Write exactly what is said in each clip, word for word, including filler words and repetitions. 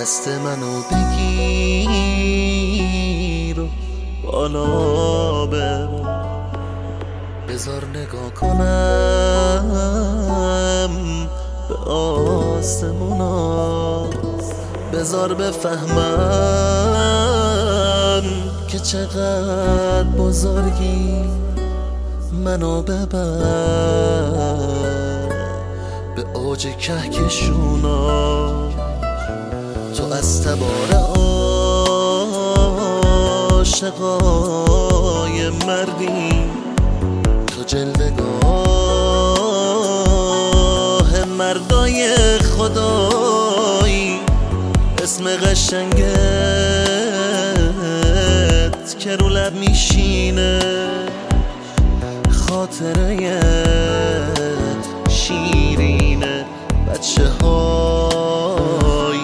دست منو بگیر و بالا ببر، بذار نگاه کنم به آسمونا، بذار بفهمم که چقدر بزرگی، منو ببر به اوج کهکشونا. تو از تبار عاشقای مردی، تو جلوه‌گاه مردای خدایی، اسم قشنگت که رو لب میشینه، خاطره شیرینه بچه های.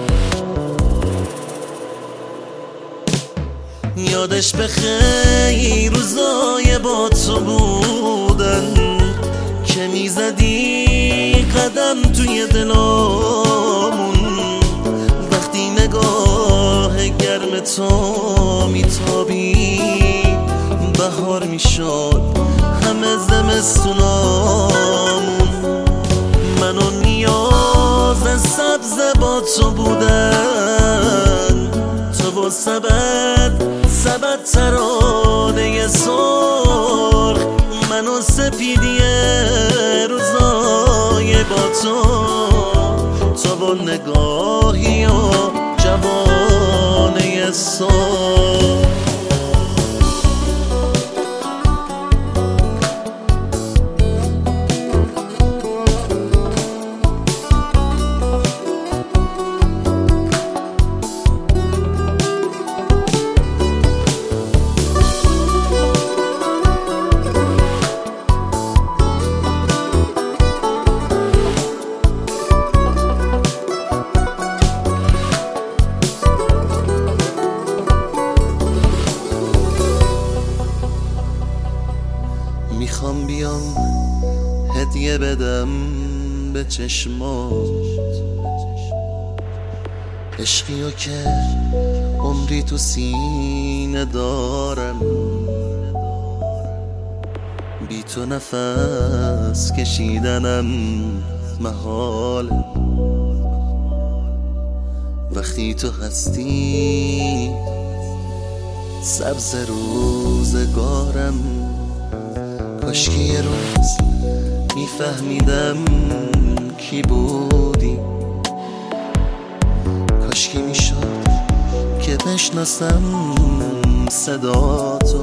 یادش بخیر روزای با تو بودن که میزدی قدم توی دلامون، وقتی نگاه گرم تو میتابید بهار میشد همه زمستونامون. من و نیاز سبز با تو بودن، تو با سبد سبد ترانه سرخ، من و سپیدی روزای با تو، تو با نگاهی و جوانه سرخ. میخوام بیام هدیه بدم به چشمات، عشقیو که عمری تو سینه دارم، بی تو نفس کشیدنم محاله، وقتی تو هستی سبز روزگارم. کاشکی یه روز میفهمیدم کی بودی، کاشکی میشد که بشناسم صدا تو،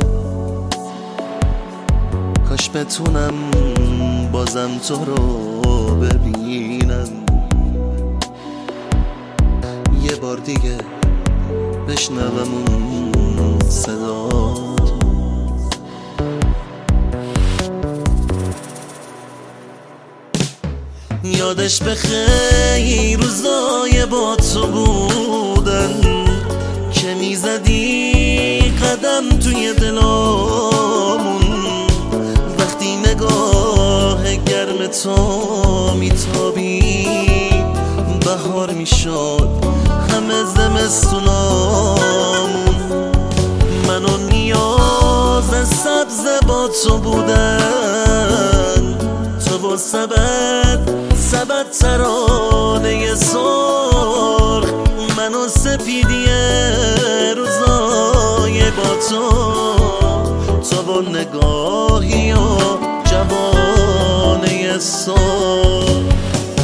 کاش بتونم بازم تو رو ببینم، یه بار دیگه بشنوم اون صدا تو. یادش بخیر روزای با تو بودن که میزدی قدم توی دلامون، وقتی نگاه گرم تو میتابید بهار میشد همه زمستونامون. من و نیاز سبز با تو بودن، تو با سبد سبد ترانه سرخ، من و سپیدی روزای با تو، تو با نگاهی و جوانه سرخ.